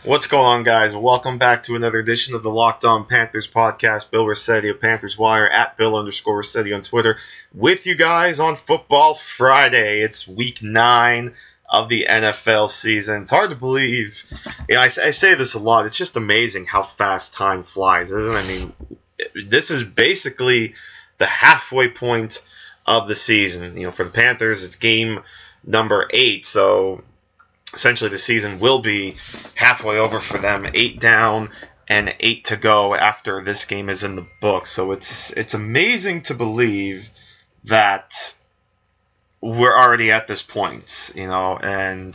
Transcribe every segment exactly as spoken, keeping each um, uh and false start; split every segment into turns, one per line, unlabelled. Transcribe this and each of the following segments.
What's going on, guys? Welcome back to another edition of the Locked On Panthers podcast. Bill Rossetti of Panthers Wire at Bill underscore Rossetti on Twitter with you guys on Football Friday. It's week nine of the N F L season. It's hard to believe. You know, I, I say this a lot. It's just amazing how fast time flies, isn't it? I mean, this is basically the halfway point of the season. You know, for the Panthers, it's game number eight, so essentially the season will be halfway over for them. Eight down and eight to go after this game is in the book. So it's it's amazing to believe that we're already at this point, you know, and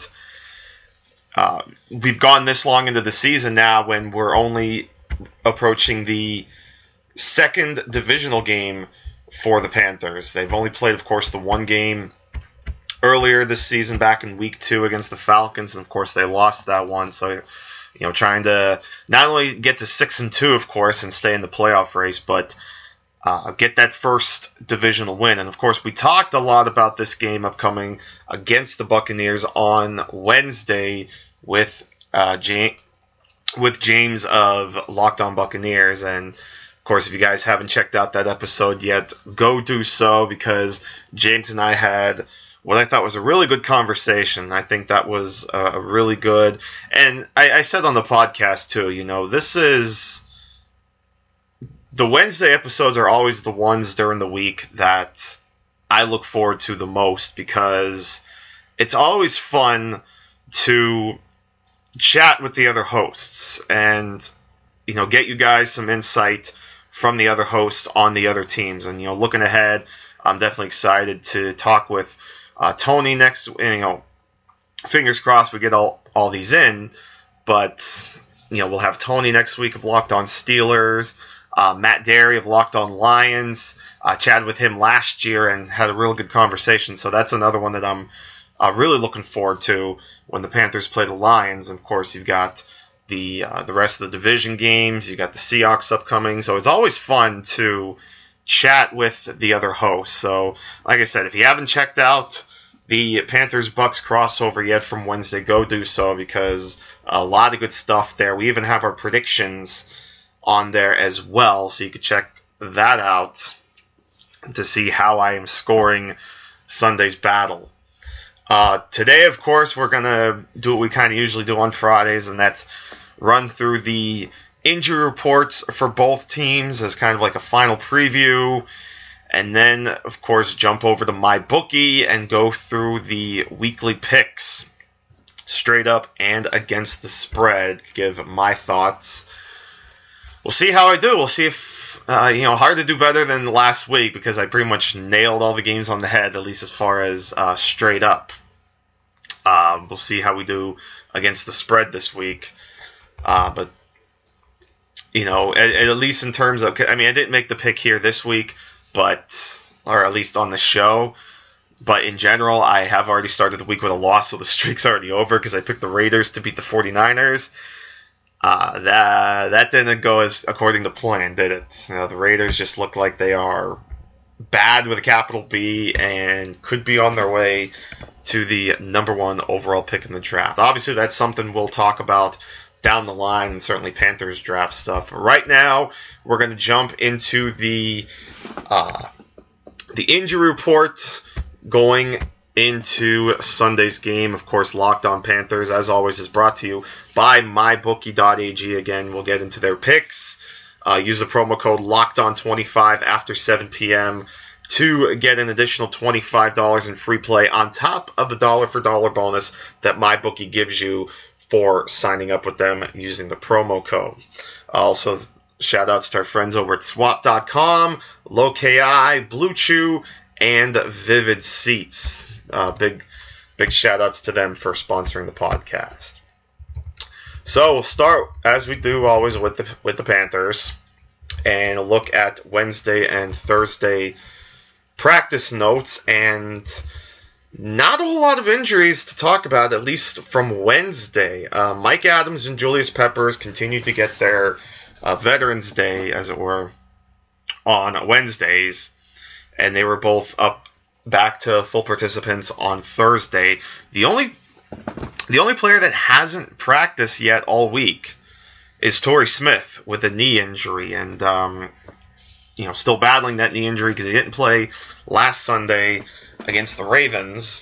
uh, we've gone this long into the season now when we're only approaching the second divisional game for the Panthers. They've only played, of course, the one game earlier this season back in week two against the Falcons, and of course they lost that one. So, you know, trying to not only get to six and two, of course, and stay in the playoff race, but uh, get that first divisional win. And of course, we talked a lot about this game upcoming against the Buccaneers on Wednesday with uh, James, with James of Locked On Buccaneers. And of course, if you guys haven't checked out that episode yet, go do so, because James and I had what I thought was a really good conversation. I think that was a really good, and I, I said on the podcast too, you know, this is, the Wednesday episodes are always the ones during the week that I look forward to the most, because it's always fun to chat with the other hosts and, you know, get you guys some insight from the other hosts on the other teams. And, you know, looking ahead, I'm definitely excited to talk with Uh, Tony next, you know, fingers crossed we get all, all these in, but, you know, we'll have Tony next week of Locked On Steelers, uh, Matt Derry of Locked On Lions, uh, chatted with him last year and had a real good conversation, so that's another one that I'm uh, really looking forward to when the Panthers play the Lions. And of course, you've got the, uh, the rest of the division games, you've got the Seahawks upcoming, so it's always fun to chat with the other hosts. So, like I said, if you haven't checked out the Panthers-Bucks crossover yet from Wednesday, go do so, because a lot of good stuff there. We even have our predictions on there as well, so you can check that out to see how I am scoring Sunday's battle. Uh, today, of course, we're going to do what we kind of usually do on Fridays, and that's run through the injury reports for both teams as kind of like a final preview. And then, of course, jump over to MyBookie and go through the weekly picks, straight up and against the spread, give my thoughts. We'll see how I do. We'll see if, uh, you know, hard to do better than last week, because I pretty much nailed all the games on the head, at least as far as uh, straight up. Uh, we'll see how we do against the spread this week. Uh, but, you know, at, at least in terms of, I mean, I didn't make the pick here this week, but, or at least on the show, but in general, I have already started the week with a loss, so the streak's already over, because I picked the Raiders to beat the 49ers. Uh, that that didn't go as according to plan, did it? You know, the Raiders just look like they are bad with a capital B and could be on their way to the number one overall pick in the draft. Obviously, that's something we'll talk about down the line, and certainly Panthers draft stuff. But right now, we're going to jump into the uh, the injury report going into Sunday's game. Of course, Locked On Panthers, as always, is brought to you by my bookie dot a g. Again, we'll get into their picks. Uh, use the promo code locked on twenty-five after seven p.m. to get an additional twenty-five dollars in free play on top of the dollar-for-dollar bonus that MyBookie gives you for signing up with them using the promo code. Also, shout outs to our friends over at swap dot com, Low-K-I, Blue Chew, and Vivid Seats. Uh, big, big shout outs to them for sponsoring the podcast. So we'll start, as we do always, with the with the Panthers, and look at Wednesday and Thursday practice notes. And not a whole lot of injuries to talk about, at least from Wednesday. Uh, Mike Adams and Julius Peppers continued to get their uh, Veterans Day, as it were, on Wednesdays, and they were both up back to full participants on Thursday. The only The only player that hasn't practiced yet all week is Torrey Smith with a knee injury, and um, you know, still battling that knee injury because he didn't play last Sunday against the Ravens.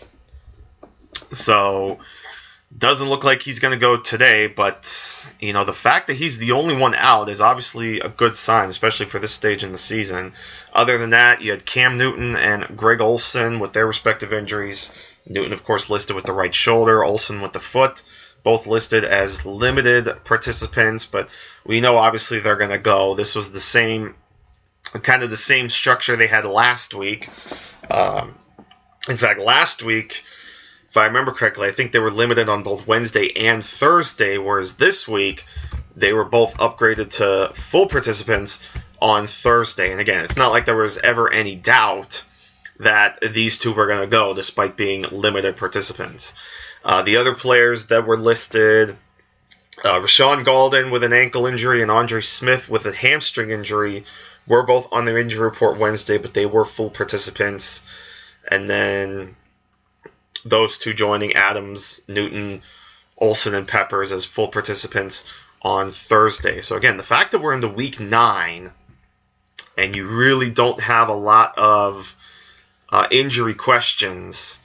So doesn't look like he's going to go today, but you know, the fact that he's the only one out is obviously a good sign, especially for this stage in the season. Other than that, you had Cam Newton and Greg Olsen with their respective injuries. Newton, of course, listed with the right shoulder, Olsen with the foot, both listed as limited participants, but we know obviously they're going to go. This was the same, kind of the same structure they had last week. Um, in fact, last week, if I remember correctly, I think they were limited on both Wednesday and Thursday, whereas this week they were both upgraded to full participants on Thursday. And again, it's not like there was ever any doubt that these two were going to go, despite being limited participants. Uh, the other players that were listed, uh, Rashawn Golden with an ankle injury and Andre Smith with a hamstring injury, were both on their injury report Wednesday, but they were full participants. And then those two joining Adams, Newton, Olsen, and Peppers as full participants on Thursday. So again, the fact that we're into week nine and you really don't have a lot of uh, injury questions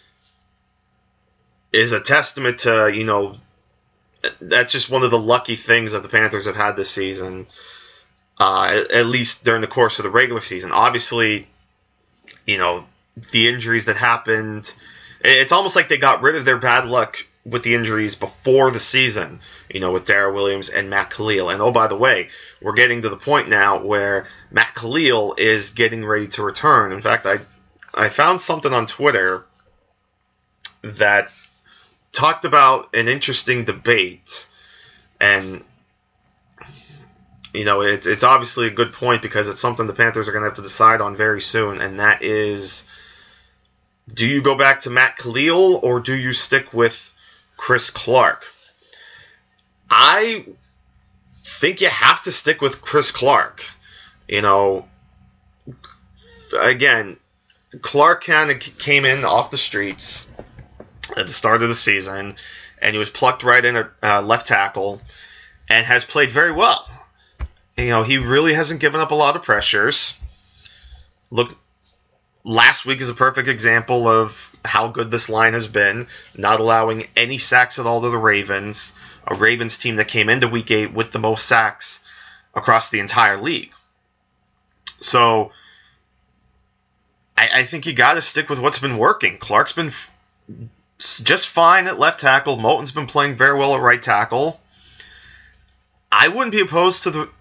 is a testament to, you know, that's just one of the lucky things that the Panthers have had this season, uh, at, at least during the course of the regular season. Obviously, you know, the injuries that happened, it's almost like they got rid of their bad luck with the injuries before the season, you know, with Darrell Williams and Matt Khalil. And oh, by the way, we're getting to the point now where Matt Khalil is getting ready to return. In fact, I I found something on Twitter that talked about an interesting debate, and you know, it's it's obviously a good point because it's something the Panthers are going to have to decide on very soon, and that is, do you go back to Matt Khalil or do you stick with Chris Clark? I think you have to stick with Chris Clark. You know, again, Clark kind of came in off the streets at the start of the season, and he was plucked right in at uh, left tackle and has played very well. You know, he really hasn't given up a lot of pressures. Look, last week is a perfect example of how good this line has been, not allowing any sacks at all to the Ravens, a Ravens team that came into week eight with the most sacks across the entire league. So I, I think you got to stick with what's been working. Clark's been f- just fine at left tackle. Moton's been playing very well at right tackle. I wouldn't be opposed to the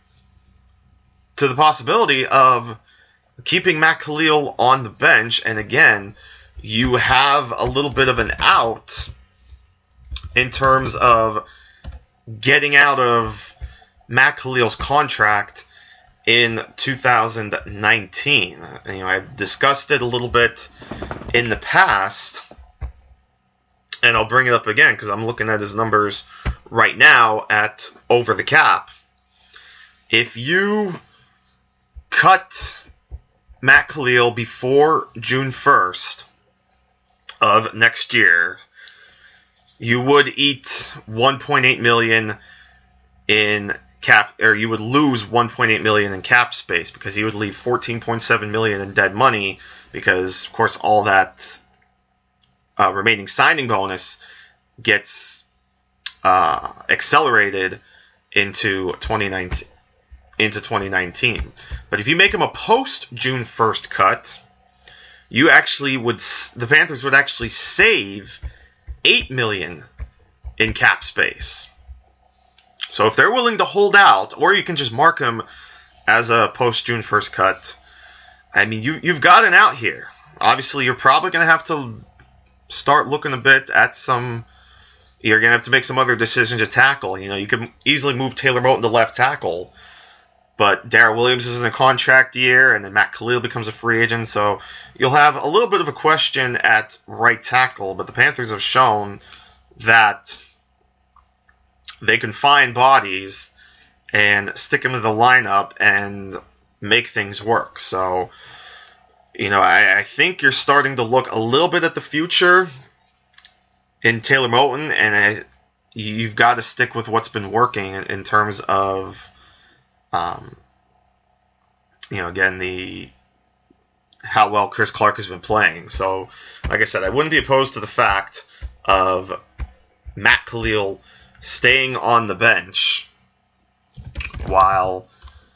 to the possibility of keeping Matt Khalil on the bench, and again, you have a little bit of an out in terms of getting out of Matt Khalil's contract in two thousand nineteen. You know, I've discussed it a little bit in the past, and I'll bring it up again because I'm looking at his numbers right now at over the cap. If you cut Matt Khalil before June first of next year, you would eat one point eight million dollars in cap, or you would lose one point eight million dollars in cap space because he would leave fourteen point seven million dollars in dead money because, of course, all that uh, remaining signing bonus gets uh, accelerated into twenty nineteen. Into twenty nineteen. But if you make him a post June first cut, you actually would the Panthers would actually save eight million dollars in cap space. So if they're willing to hold out, or you can just mark him as a post June first cut, I mean, you you've got an out here. Obviously, you're probably going to have to start looking a bit at some. You're going to have to make some other decisions to tackle. You know, you could easily move Taylor Moton to left tackle, but Darrell Williams is in a contract year, and then Matt Khalil becomes a free agent, so you'll have a little bit of a question at right tackle, but the Panthers have shown that they can find bodies and stick them in the lineup and make things work. So, you know, I, I think you're starting to look a little bit at the future, in Taylor Moton, and I, you've got to stick with what's been working in, in terms of, um, you know, again, the how well Chris Clark has been playing. So, like I said, I wouldn't be opposed to the fact of Matt Kalil staying on the bench while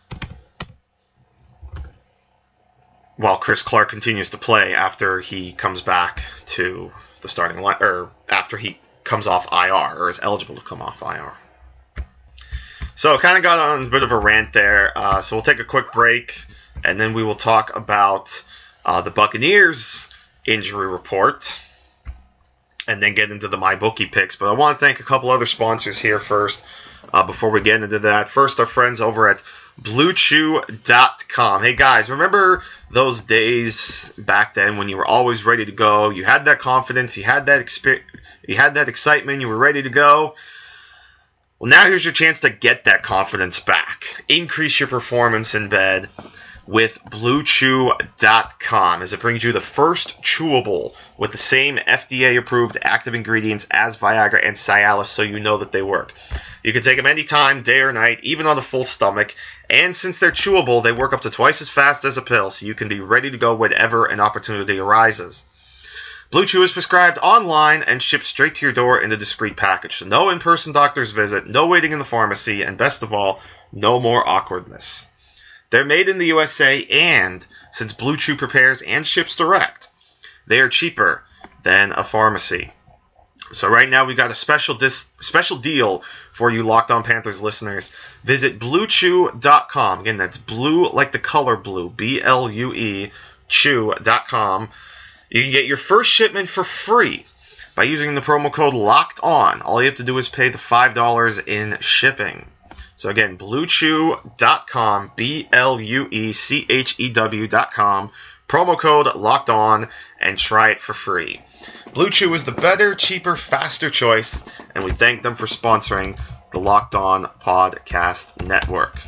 while Chris Clark continues to play after he comes back to the starting line, or after he comes off I R, or is eligible to come off I R. So, kind of got on a bit of a rant there. Uh, so, we'll take a quick break, and then we will talk about uh, the Buccaneers injury report, and then get into the MyBookie picks. But I want to thank a couple other sponsors here first uh, before we get into that. First, our friends over at Blue Chew dot com. Hey guys, remember those days back then when you were always ready to go? You had that confidence, you had that exper- you had that excitement, you were ready to go. Well, now here's your chance to get that confidence back. Increase your performance in bed with Blue Chew dot com, as it brings you the first chewable with the same F D A-approved active ingredients as Viagra and Cialis, so you know that they work. You can take them anytime, day or night, even on a full stomach, and since they're chewable, they work up to twice as fast as a pill, so you can be ready to go whenever an opportunity arises. Blue Chew is prescribed online and shipped straight to your door in a discreet package, so no in-person doctor's visit, no waiting in the pharmacy, and best of all, no more awkwardness. They're made in the U S A, and since Blue Chew prepares and ships direct, they are cheaper than a pharmacy. So right now we've got a special dis- special deal for you Locked On Panthers listeners. Visit Blue Chew dot com. Again, that's blue like the color blue, B L U E, chew dot com. You can get your first shipment for free by using the promo code Locked On. All you have to do is pay the five dollars in shipping. So again, Blue Chew dot com, B L U E C H E W dot com, promo code Locked On, and try it for free. Blue Chew is the better, cheaper, faster choice, and we thank them for sponsoring the Locked On Podcast Network.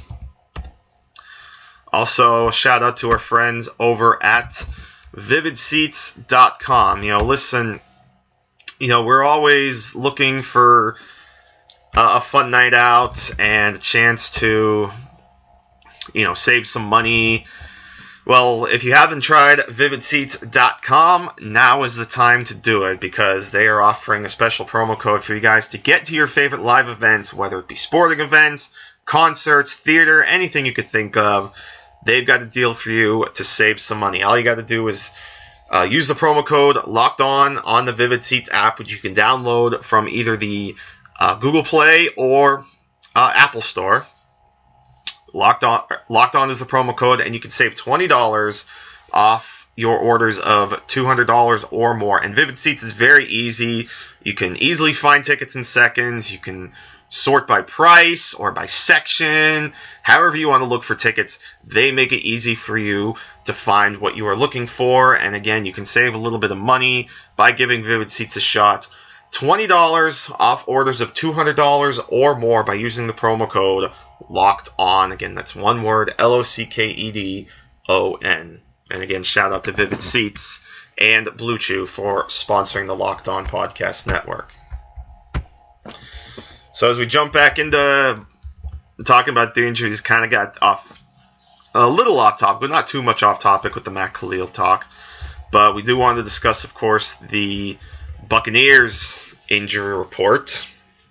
Also, shout out to our friends over at Vivid Seats dot com. You know, listen, you know, we're always looking for Uh, a fun night out and a chance to, you know, save some money. Well, if you haven't tried Vivid Seats dot com, now is the time to do it, because they are offering a special promo code for you guys to get to your favorite live events, whether it be sporting events, concerts, theater, anything you could think of. They've got a deal for you to save some money. All you got to do is uh, use the promo code Locked On on the Vivid Seats app, which you can download from either the Uh, Google Play or uh, Apple Store. Locked On, Locked On is the promo code, and you can save twenty dollars off your orders of two hundred dollars or more. And Vivid Seats is very easy. You can easily find tickets in seconds. You can sort by price or by section. However you want to look for tickets, they make it easy for you to find what you are looking for. And again, you can save a little bit of money by giving Vivid Seats a shot. twenty dollars off orders of two hundred dollars or more by using the promo code Locked On. Again, that's one word, L O C K E D O N. And again, shout out to Vivid Seats and Blue Chew for sponsoring the Locked On Podcast Network. So as we jump back into talking about the injuries, kind of got off a little off topic, but not too much off topic with the Matt Kalil talk. But we do want to discuss, of course, the Buccaneers injury report.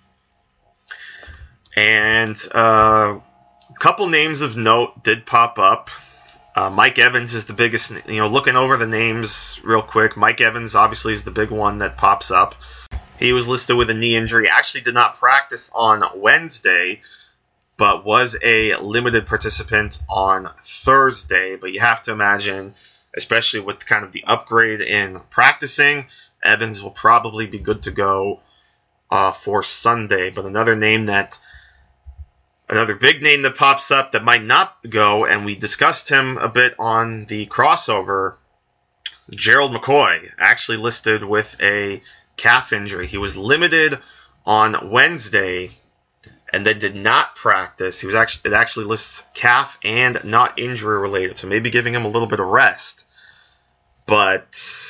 And uh, a couple names of note did pop up. Uh, Mike Evans is the biggest, you know, looking over the names real quick. Mike Evans obviously is the big one that pops up. He was listed with a knee injury. Actually did not practice on Wednesday, but was a limited participant on Thursday. But you have to imagine, especially with kind of the upgrade in practicing, Evans will probably be good to go uh, for Sunday. But another name that, another big name that pops up that might not go, and we discussed him a bit on the crossover, Gerald McCoy, actually listed with a calf injury. He was limited on Wednesday and then did not practice. He was actually, it actually lists calf and not injury related, so maybe giving him a little bit of rest. But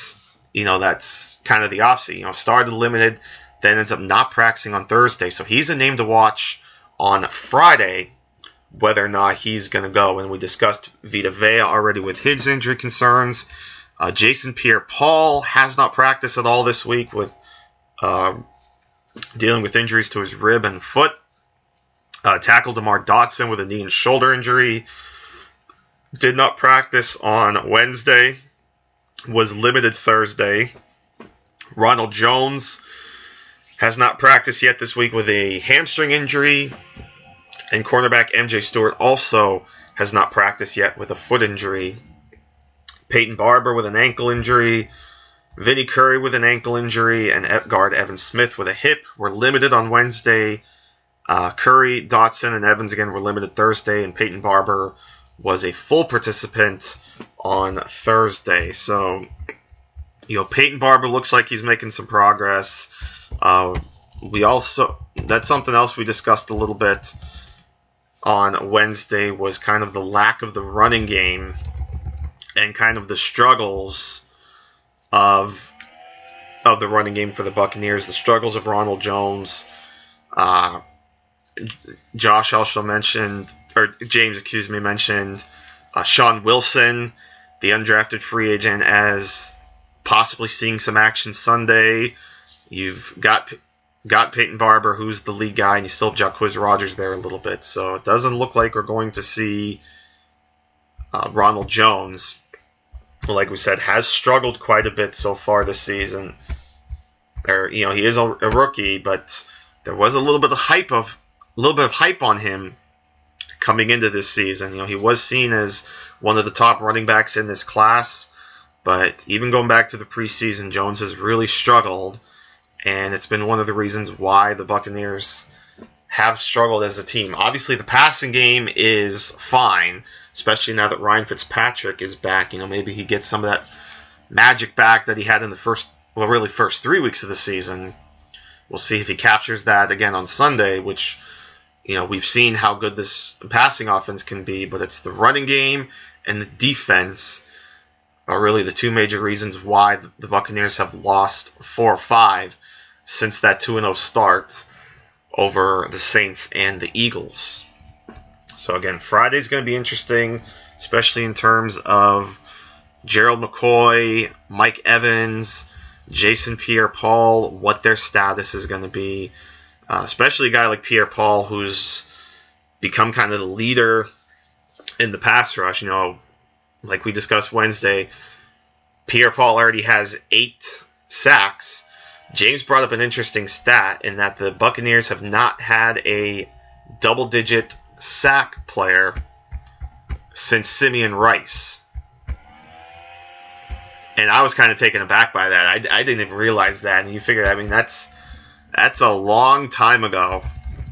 you know, that's kind of the opposite. You know, started limited, then ends up not practicing on Thursday. So he's a name to watch on Friday, whether or not he's going to go. And we discussed Vita Vea already with his injury concerns. Uh, Jason Pierre-Paul has not practiced at all this week with uh, dealing with injuries to his rib and foot. Uh, tackle DeMar Dotson with a knee and shoulder injury did not practice on Wednesday, was limited Thursday. Ronald Jones has not practiced yet this week with a hamstring injury. And cornerback M J Stewart also has not practiced yet with a foot injury. Peyton Barber with an ankle injury. Vinny Curry with an ankle injury. And guard Evan Smith with a hip were limited on Wednesday. Uh, Curry, Dotson, and Evans again were limited Thursday. And Peyton Barber was a full participant on Thursday. So, you know, Peyton Barber looks like he's making some progress. Uh, we also, that's something else we discussed a little bit on Wednesday, was kind of the lack of the running game and kind of the struggles of of the running game for the Buccaneers, the struggles of Ronald Jones. Uh, Josh also mentioned, or James, excuse me, mentioned uh, Sean Wilson, the undrafted free agent, as possibly seeing some action Sunday. You've got got Peyton Barber, who's the lead guy, and you still have Jacquizz Rodgers there a little bit. So it doesn't look like we're going to see uh, Ronald Jones, who, like we said, has struggled quite a bit so far this season. Or, you know, he is a, a rookie, but there was a little bit of hype of a little bit of hype on him coming into this season. You know, he was seen as one of the top running backs in this class, but even going back to the preseason, Jones has really struggled. And it's been one of the reasons why the Buccaneers have struggled as a team. Obviously, the passing game is fine, especially now that Ryan Fitzpatrick is back. You know, maybe he gets some of that magic back that he had in the first, well, really first three weeks of the season. We'll see if he captures that again on Sunday, which, you know, we've seen how good this passing offense can be, but it's the running game and the defense are really the two major reasons why the Buccaneers have lost four or five since that two and oh start over the Saints and the Eagles. So again, Friday's going to be interesting, especially in terms of Gerald McCoy, Mike Evans, Jason Pierre-Paul, what their status is going to be. Uh, especially a guy like Pierre-Paul, who's become kind of the leader in the pass rush. You know, like we discussed Wednesday, Pierre-Paul already has eight sacks. James brought up an interesting stat in that the Buccaneers have not had a double-digit sack player since Simeon Rice. And I was kind of taken aback by that. I, I didn't even realize that. And you figure, I mean, that's that's a long time ago.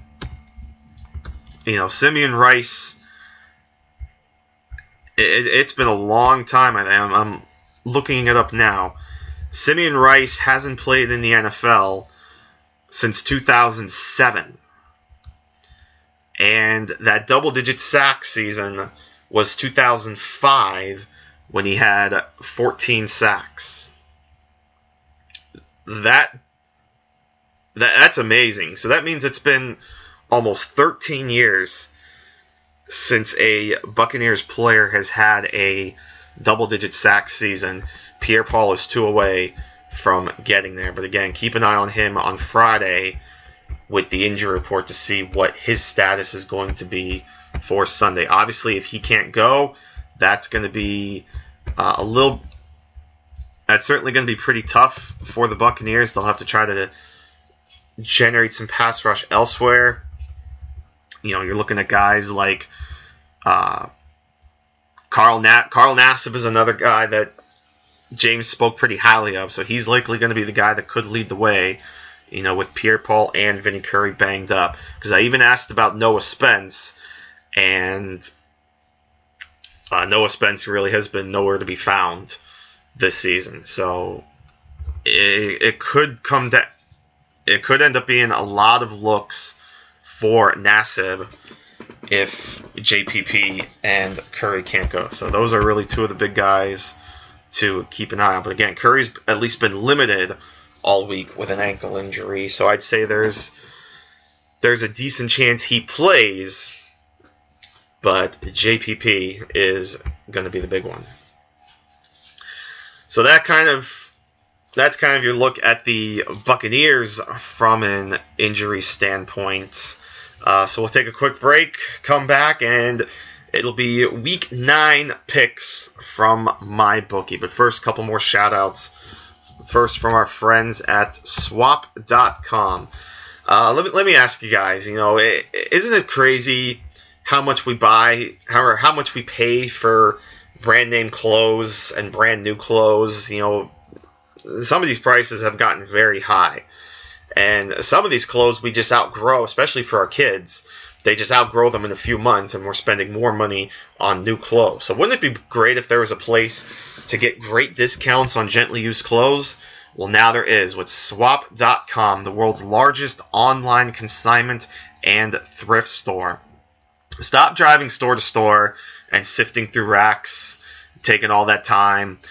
You know, Simeon Rice, it, it's been a long time. I, I'm, I'm looking it up now. Simeon Rice hasn't played in the N F L since two thousand seven. And that double-digit sack season was two thousand five, when he had fourteen sacks. That, that that's amazing. So that means it's been almost thirteen years since a Buccaneers player has had a double-digit sack season. Pierre-Paul is two away from getting there. But again, keep an eye on him on Friday with the injury report to see what his status is going to be for Sunday. Obviously, if he can't go, that's going to be uh, a little... That's certainly going to be pretty tough for the Buccaneers. They'll have to try to generate some pass rush elsewhere. You know, you're looking at guys like uh, Carl Nat. Carl Nassib is another guy that James spoke pretty highly of, so he's likely going to be the guy that could lead the way, you know, with Pierre-Paul and Vinny Curry banged up. Because I even asked about Noah Spence, and uh, Noah Spence really has been nowhere to be found this season. So it, it could come to, it could end up being a lot of looks for Nassib if J P P and Curry can't go. So those are really two of the big guys to keep an eye on. But again, Curry's at least been limited all week with an ankle injury, so I'd say there's there's a decent chance he plays, but J P P is going to be the big one. So that kind of that's kind of your look at the Buccaneers from an injury standpoint. Uh, so we'll take a quick break, come back, and it'll be week nine picks from MyBookie. But first, a couple more shout-outs. First, from our friends at swap dot com. Uh, let me let me ask you guys, you know, it, isn't it crazy how much we buy, how, how much we pay for brand name clothes and brand new clothes? You know, some of these prices have gotten very high. And some of these clothes we just outgrow, especially for our kids. They just outgrow them in a few months, and we're spending more money on new clothes. So wouldn't it be great if there was a place to get great discounts on gently used clothes? Well, now there is with swap dot com, the world's largest online consignment and thrift store. Stop driving store to store and sifting through racks, taking all that time.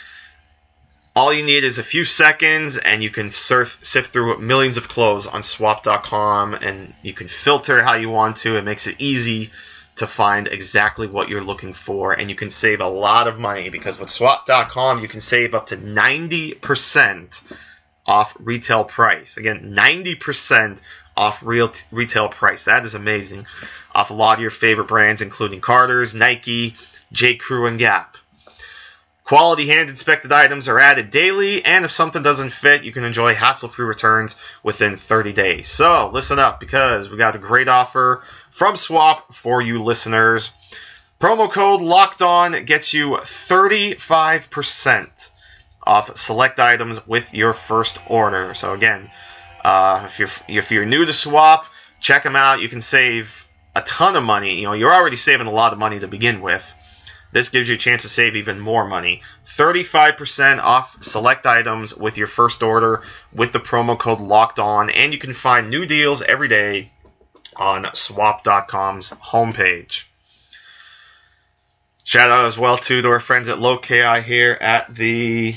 All you need is a few seconds, and you can surf, sift through millions of clothes on swap dot com, and you can filter how you want to. It makes it easy to find exactly what you're looking for, and you can save a lot of money, because with swap dot com, you can save up to ninety percent off retail price. Again, ninety percent off real t- retail price. That is amazing. Off a lot of your favorite brands, including Carter's, Nike, J. Crew, and Gap. Quality hand-inspected items are added daily, and if something doesn't fit, you can enjoy hassle-free returns within thirty days. So listen up, because we got a great offer from Swap for you listeners. Promo code LOCKEDON gets you thirty-five percent off select items with your first order. So again, uh, if you're if you're new to Swap, check them out. You can save a ton of money. You know, you're already saving a lot of money to begin with. This gives you a chance to save even more money. thirty-five percent off select items with your first order with the promo code LOCKEDON. And you can find new deals every day on swap dot com's homepage. Shout out as well too to our friends at Low K I here at the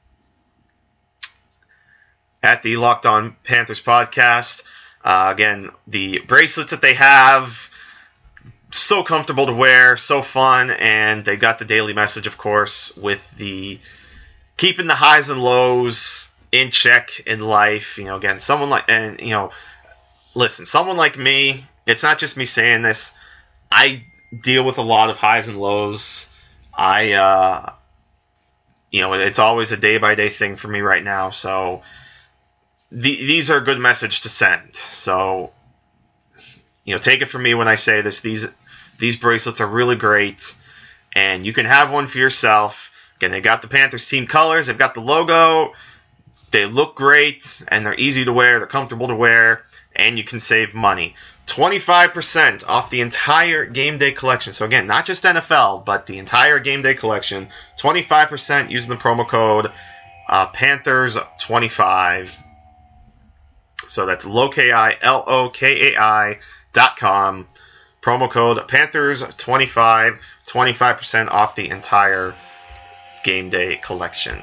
at the Locked On Panthers podcast. Uh, again, the bracelets that they have, so comfortable to wear, so fun, and they got the daily message, of course, with the keeping the highs and lows in check in life. You know, again, someone like, and you know, listen, someone like me, it's not just me saying this. I deal with a lot of highs and lows. I, uh, you know, it's always a day by day thing for me right now. So the, these are a good message to send. So, you know, take it from me when I say this. These these bracelets are really great, and you can have one for yourself. Again, they got the Panthers team colors. They've got the logo. They look great, and they're easy to wear. They're comfortable to wear, and you can save money. twenty-five percent off the entire game day collection. So again, not just N F L, but the entire game day collection. twenty-five percent using the promo code uh, Panthers twenty-five. So that's Lokai, L O K A I dot com. Promo code Panthers twenty-five. twenty-five percent off the entire game day collection.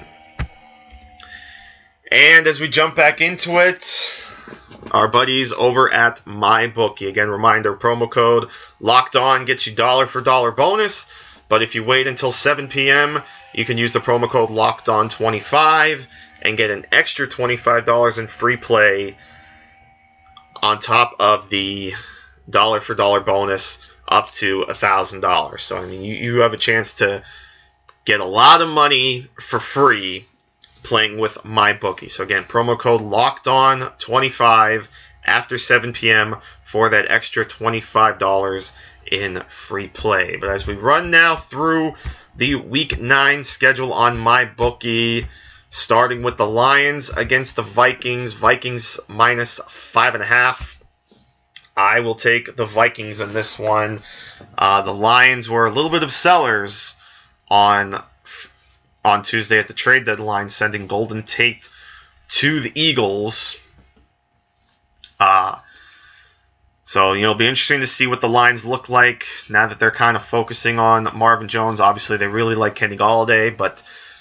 And as we jump back into it, our buddies over at MyBookie. Again, reminder, promo code Locked On gets you dollar for dollar bonus. But if you wait until seven p.m., you can use the promo code Locked On twenty-five and get an extra twenty-five dollars in free play on top of the dollar for dollar bonus up to one thousand dollars. So, I mean, you, you have a chance to get a lot of money for free playing with MyBookie. So again, promo code Locked On twenty-five after seven p.m. for that extra twenty-five dollars in free play. But as we run now through the week nine schedule on MyBookie, starting with the Lions against the Vikings. Vikings minus five and a half. I will take the Vikings in this one. Uh, the Lions were a little bit of sellers on on Tuesday at the trade deadline, sending Golden Tate to the Eagles. Uh, so, you know, it'll be interesting to see what the Lions look like now that they're kind of focusing on Marvin Jones. Obviously, they really like Kenny Golladay, but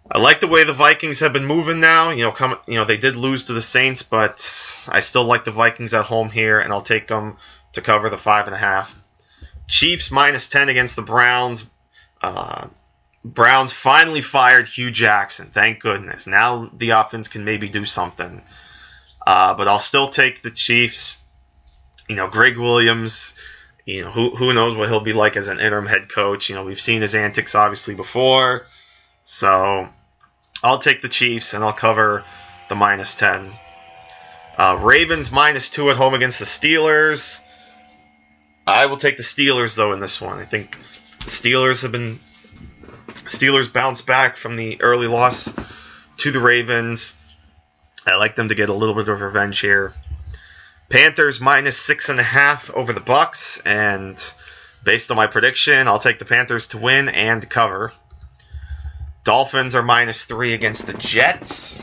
I like the way the Vikings have been moving now. You know, come, you know, they did lose to the Saints, but I still like the Vikings at home here, and I'll take them to cover the five and a half. Chiefs minus ten against the Browns. Uh, Browns finally fired Hugh Jackson. Thank goodness. Now the offense can maybe do something. Uh, but I'll still take the Chiefs. You know, Greg Williams. You know, who who knows what he'll be like as an interim head coach. You know, we've seen his antics obviously before. So I'll take the Chiefs, and I'll cover the minus ten. Uh, Ravens minus two at home against the Steelers. I will take the Steelers, though, in this one. I think the Steelers have been... Steelers bounced back from the early loss to the Ravens. I like them to get a little bit of revenge here. Panthers minus six and a half over the Bucks, and based on my prediction, I'll take the Panthers to win and cover. Dolphins are minus three against the Jets.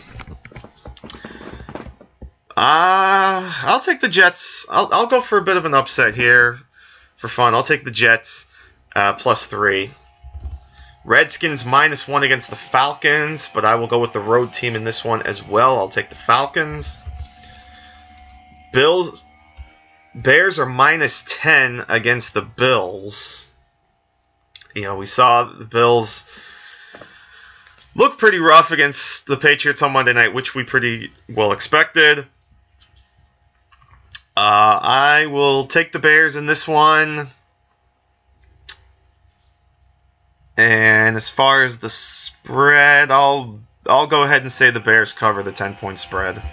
Uh, I'll take the Jets. I'll, I'll go for a bit of an upset here for fun. I'll take the Jets uh, plus three. Redskins minus one against the Falcons, but I will go with the road team in this one as well. I'll take the Falcons. Bills, Bears are minus ten against the Bills. You know, we saw the Bills look pretty rough against the Patriots on Monday night, which we pretty well expected. Uh, I will take the Bears in this one. And as far as the spread, I'll I'll go ahead and say the Bears cover the ten-point spread.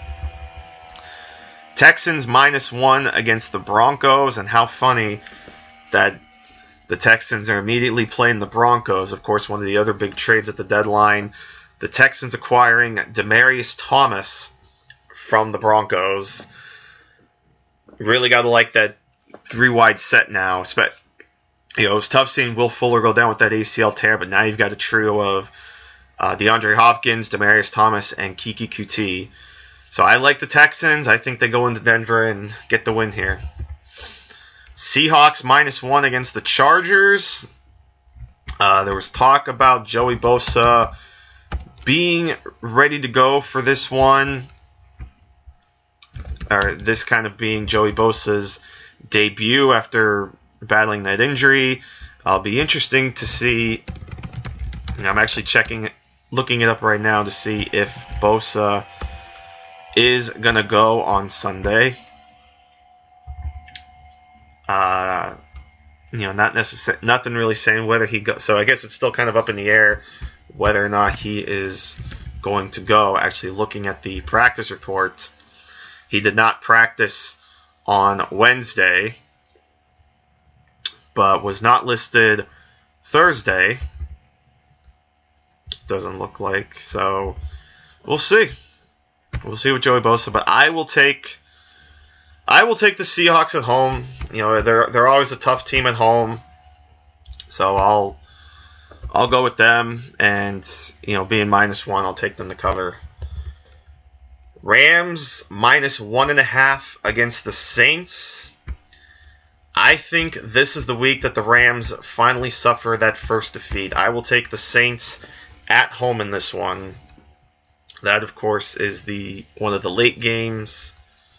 Texans minus one against the Broncos, and how funny that the Texans are immediately playing the Broncos. Of course, one of the other big trades at the deadline, the Texans acquiring Demaryius Thomas from the Broncos. Really got to like that three-wide set now. You know, it was tough seeing Will Fuller go down with that A C L tear, but now you've got a trio of uh, DeAndre Hopkins, Demaryius Thomas, and Kiki Kuti. So I like the Texans. I think they go into Denver and get the win here. Seahawks minus one against the Chargers. Uh, there was talk about Joey Bosa being ready to go for this one. Or this kind of being Joey Bosa's debut after battling that injury. It'll be interesting to see. I'm actually checking, looking it up right now to see if Bosa is going to go on Sunday. Uh, you know, not necessarily, nothing really saying whether he goes. So I guess it's still kind of up in the air whether or not he is going to go. Actually, looking at the practice report, he did not practice on Wednesday, but was not listed Thursday. Doesn't look like. So we'll see. We'll see with Joey Bosa, but I will take I will take the Seahawks at home. You know, they're they're always a tough team at home. So I'll I'll go with them, and you know, being minus one, I'll take them to cover. Rams minus one and a half against the Saints. I think this is the week that the Rams finally suffer that first defeat. I will take the Saints at home in this one. That, of course, is the one of the late games.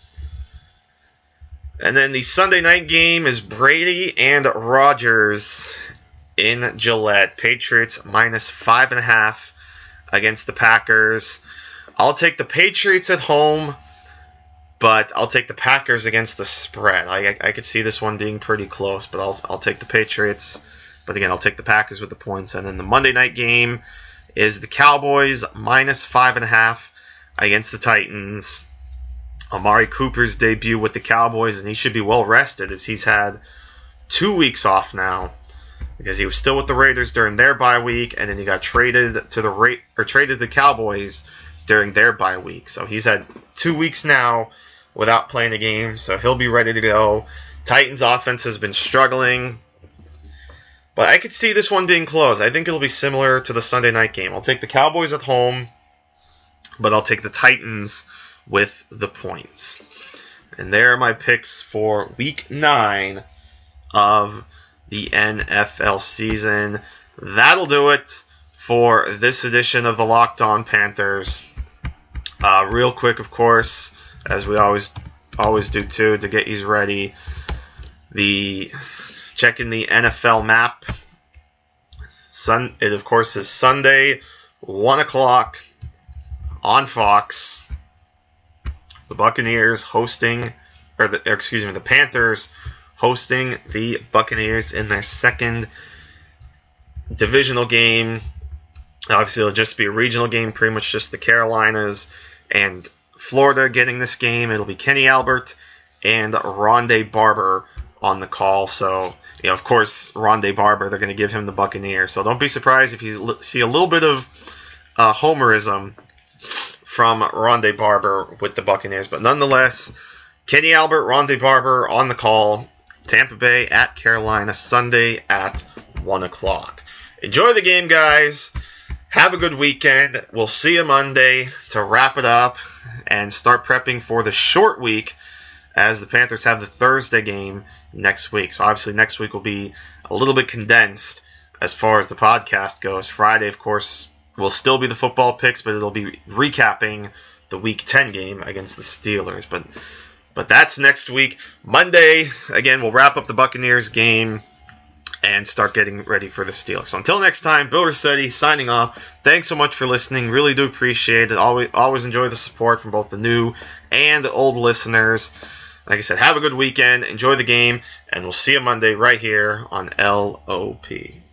And then the Sunday night game is Brady and Rodgers in Gillette. Patriots minus five and a half against the Packers. I'll take the Patriots at home, but I'll take the Packers against the spread. I, I, I could see this one being pretty close, but I'll I'll take the Patriots. But again, I'll take the Packers with the points. And then the Monday night game is the Cowboys minus five and a half against the Titans. Amari Cooper's debut with the Cowboys, and he should be well rested as he's had two weeks off now because he was still with the Raiders during their bye week, and then he got traded to the Ra- or traded to the Cowboys during their bye week. So he's had two weeks now without playing a game, so he'll be ready to go. Titans offense has been struggling, but I could see this one being close. I think it'll be similar to the Sunday night game. I'll take the Cowboys at home, but I'll take the Titans with the points. And there are my picks for week nine of the N F L season. That'll do it for this edition of the Locked On Panthers. Uh, real quick, of course, as we always always do too, to get you ready, the checking the N F L map. Sun, it of course is Sunday, one o'clock on Fox. The Buccaneers hosting, or the or excuse me, the Panthers hosting the Buccaneers in their second divisional game. Obviously, it'll just be a regional game, pretty much just the Carolinas and Florida getting this game. It'll be Kenny Albert and Rondé Barber on the call. So, you know, of course, Rondé Barber, they're going to give him the Buccaneers. So don't be surprised if you see a little bit of uh, homerism from Rondé Barber with the Buccaneers. But nonetheless, Kenny Albert, Rondé Barber on the call. Tampa Bay at Carolina, Sunday at one o'clock. Enjoy the game, guys. Have a good weekend. We'll see you Monday to wrap it up and start prepping for the short week as the Panthers have the Thursday game next week. So obviously next week will be a little bit condensed as far as the podcast goes. Friday, of course, will still be the football picks, but it'll be recapping the Week ten game against the Steelers. But but that's next week. Monday, again, we'll wrap up the Buccaneers game and start getting ready for the Steelers. So until next time, Bill Rossetti signing off. Thanks so much for listening. Really do appreciate it. Always, always enjoy the support from both the new and the old listeners. Like I said, have a good weekend. Enjoy the game. And we'll see you Monday right here on L O P.